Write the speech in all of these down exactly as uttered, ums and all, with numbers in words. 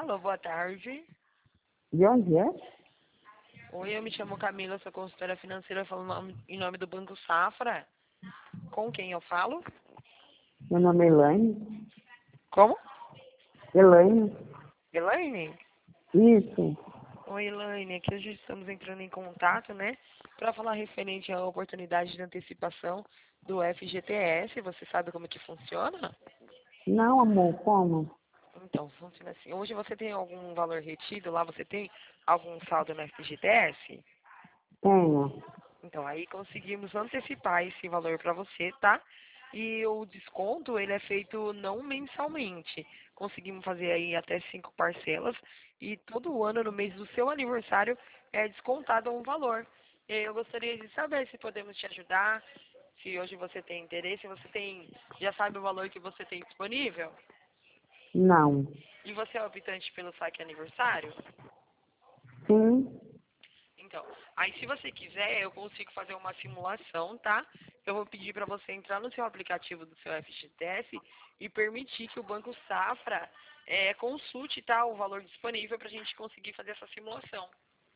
Alô, boa tarde. De onde é? Oi, eu me chamo Camila, sou consultora financeira, falando em nome do Banco Safra. Com quem eu falo? Meu nome é Elaine. Como? Elaine? Elaine? Isso. Oi, Elaine, aqui hoje estamos entrando em contato, né, para falar referente à oportunidade de antecipação do F G T S. Você sabe como que funciona? Não, amor, como? Então, funciona assim. Hoje você tem algum valor retido lá? Você tem algum saldo no F G T S? Tenho. Então, aí conseguimos antecipar esse valor para você, tá? E o desconto, ele é feito não mensalmente. Conseguimos fazer aí até cinco parcelas e todo ano, no mês do seu aniversário, é descontado um valor. E aí eu gostaria de saber se podemos te ajudar, se hoje você tem interesse, você tem, já sabe o valor que você tem disponível? Não. E você é optante pelo saque aniversário? Sim. Então, aí se você quiser, eu consigo fazer uma simulação, tá? Eu vou pedir para você entrar no seu aplicativo do seu F G T S e permitir que o Banco Safra é, consulte, tá, o valor disponível para a gente conseguir fazer essa simulação.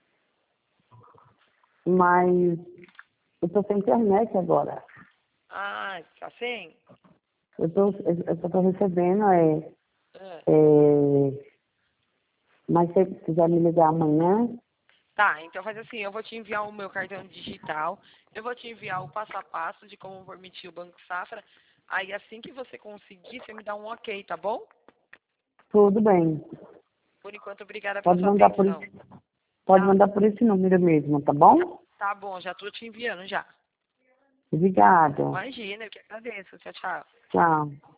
Mas eu tô sem internet agora. Ah, tá sem? Eu tô, eu só tô recebendo, é, Ah. é... Mas se você quiser me ligar amanhã, Tá, então faz assim, eu vou te enviar o meu cartão digital, eu vou te enviar o passo a passo de como permitir o Banco Safra, aí assim que você conseguir, você me dá um ok, tá bom? tudo bem. Por enquanto, obrigada pela Pode sua mandar por atenção. esse, pode Tá, mandar por esse número mesmo, tá bom? tá bom, já tô te enviando já. Obrigada. Imagina, eu que agradeço. Tchau, tchau. Tchau.